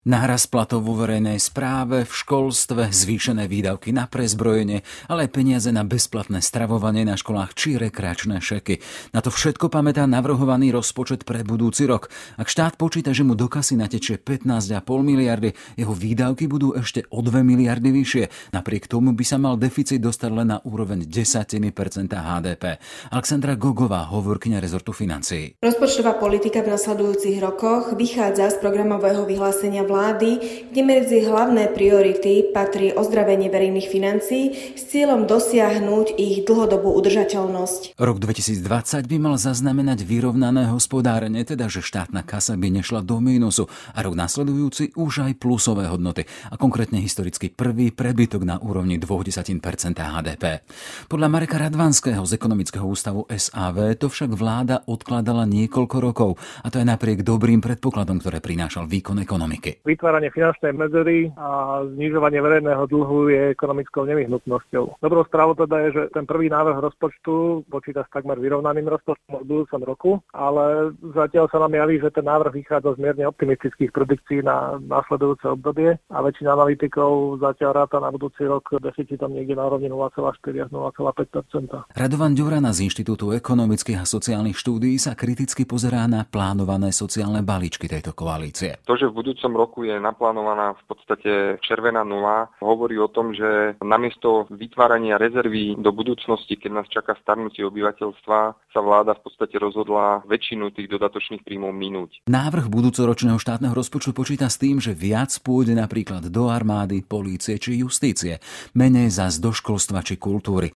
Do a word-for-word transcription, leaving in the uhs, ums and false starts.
Nárast platov vo verejnej správe, v školstve, zvýšené výdavky na prezbrojenie, ale aj peniaze na bezplatné stravovanie na školách či rekreačné šeky. Na to všetko pamätá navrhovaný rozpočet pre budúci rok. Ak štát počíta, že mu do kasy natečie pätnásť celá päť miliardy, jeho výdavky budú ešte o dve miliardy vyššie. Napriek tomu by sa mal deficit dostať len na úroveň desať percent há dé pé. Alexandra Gogová, hovorkyňa rezortu financií. Rozpočtová politika v nasledujúcich rokoch vychádza z programového vyhlásenia vlády, kde medzi hlavné priority patrí ozdravenie verejných financií s cieľom dosiahnuť ich dlhodobú udržateľnosť. Rok dvetisícdvadsať by mal zaznamenať vyrovnané hospodárenie, teda že štátna kasa by nešla do mínusu a rok nasledujúci už aj plusové hodnoty a konkrétne historicky prvý prebytok na úrovni dve percentá há dé pé. Podľa Mareka Radvanského z ekonomického ústavu es á vé to však vláda odkladala niekoľko rokov a to aj napriek dobrým predpokladom, ktoré prinášal výkon ekonomiky. Vytváranie finančnej medzery a znižovanie verejného dlhu je ekonomickou nevyhnutnosťou. Dobrou správou teda je, že ten prvý návrh rozpočtu počíta s takmer vyrovnaným rozpočtom v budúcom roku, ale zatiaľ sa nám javí, že ten návrh vychádza z mierne optimistických predikcií na nasledujúce obdobie a väčšina analytikov zatiaľ ráta na budúci rok deficitom niekde na úrovni nula celá štyri až nula celá päť percenta. Radovan Ďurana z Inštitútu ekonomických a sociálnych štúdií sa kriticky pozerá na plánované sociálne balíčky tejto koalície. To, že v budúcom roku je naplánovaná v podstate červená nula, hovorí o tom, že namiesto vytvárania rezervy do budúcnosti, keď nás čaká starnutie obyvateľstva, sa vláda v podstate rozhodla väčšinu tých dodatočných príjmov minúť. Návrh budúcoročného štátneho rozpočtu počíta s tým, že viac pôjde napríklad do armády, polície či justície, menej zas do školstva či kultúry.